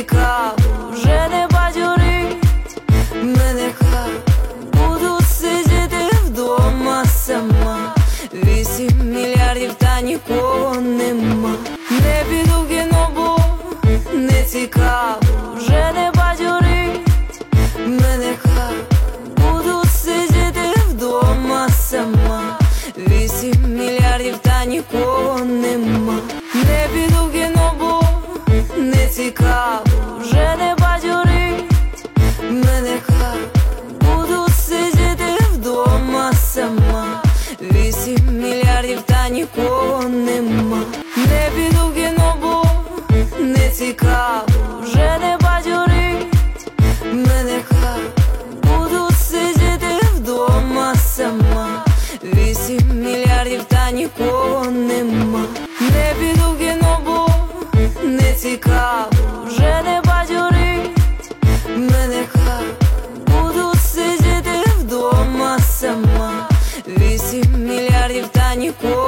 цікаво, вже не бадьорить мене хай. Буду сидіти вдома сама, 8 мільярдів та нікого нема. Не піду в кіно, бо не цікаво, вже не бадьорить мене хай. Буду сидіти вдома сама, 8 мільярдів та нікого нема. Не піду в кіно, бо не цікаво, вже не бадьорить мене хай. Буду сидіти вдома сама, 8 мільярдів та нікого нема. Не піду в кіно, бо не цікаво, вже не бадьорить мене хай. Буду сидіти вдома сама, 8 мільярдів та нікого нема. Не піду в кіно, бо не цікаво, вже не бадьорить мене хай. Буду сидіти вдома сама, 8 мільярдів та нікого